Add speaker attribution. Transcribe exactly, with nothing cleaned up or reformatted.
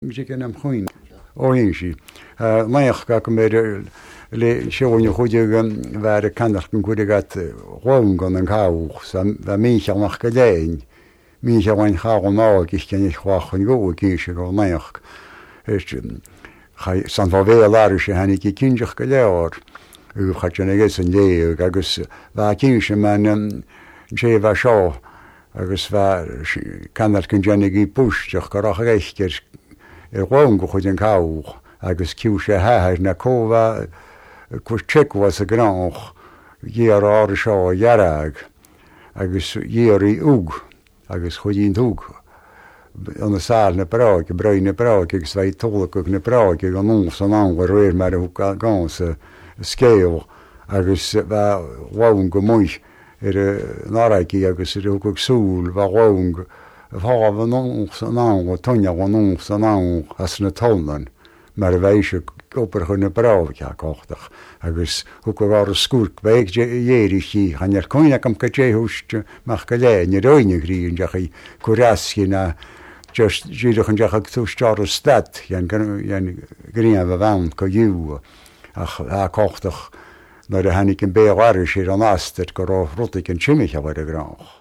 Speaker 1: Musiken am chuin óhéisi. Maich ga go méidir le seoine chuide bhar a canachtan chuidegat roin gan an cáuch sa míche nach go léin. Míche bhain chaáil mág is cenne chhuachan go cíise go maich. San bh bhé láir sé hanig í cinseach go leir. U chaitena gus an léag agus bheit cíise man sé bheit seo agus bheit canachtan dénig í púisteach go rach réichtir er roin go chuid an cáuch agus ciú sé heithir na cóha chus teicmhas a gnáach dhéar ára seo dhearag agus dhéar í ug agus chuidín thug an na sáil na práig, a brein na práig agus bheith tólacach na práig ag an nús an anhar réir mar a thug gán sa scéal agus bheith roin go muich ar an áraigí agus ar thug súl bheith roin Bháb an nús an anhar tuineach an nús an anhar as na tónan mar a bheise gopar chun na brábhacha cochtach agus thug go bhar a scúrc bheith dhéirí sí chan ar coineach am go déthúiste meach go léin ní roiine gríonn deach í cuirasci na just díadach an deach túistear a stad an gríon bh bhain go dú ach a cochtach nar a hanig an béhhair sé an astar go rá rutig an tíimiich a bhar a grách.